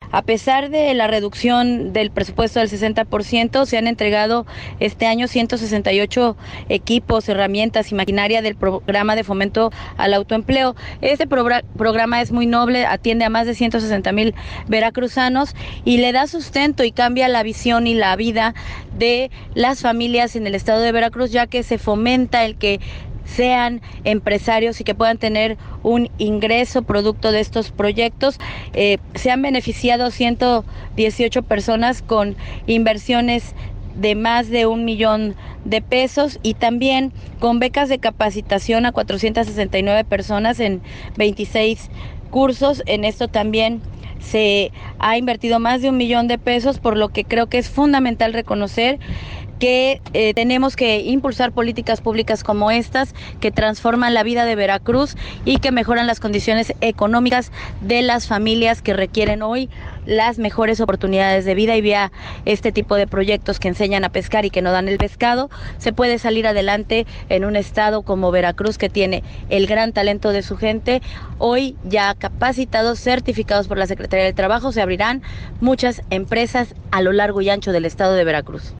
A pesar de la reducción del presupuesto del 60%, se han entregado este año 168 equipos, herramientas y maquinaria del programa de fomento al autoempleo. Este programa es muy noble, atiende a más de 160,000 veracruzanos y le da sustento y cambia la visión y la vida de las familias en el estado de Veracruz, ya que se fomenta el que sean empresarios y que puedan tener un ingreso producto de estos proyectos. Se han beneficiado 118 personas con inversiones de más de 1 millón de pesos y también con becas de capacitación a 469 personas en 26 cursos. En esto también se ha invertido más de 1 millón de pesos, por lo que creo que es fundamental reconocer que tenemos que impulsar políticas públicas como estas que transforman la vida de Veracruz y que mejoran las condiciones económicas de las familias que requieren hoy las mejores oportunidades de vida. Y vía este tipo de proyectos que enseñan a pescar y que no dan el pescado, se puede salir adelante en un estado como Veracruz, que tiene el gran talento de su gente. Hoy ya capacitados, certificados por la Secretaría del Trabajo, se abrirán muchas empresas a lo largo y ancho del estado de Veracruz.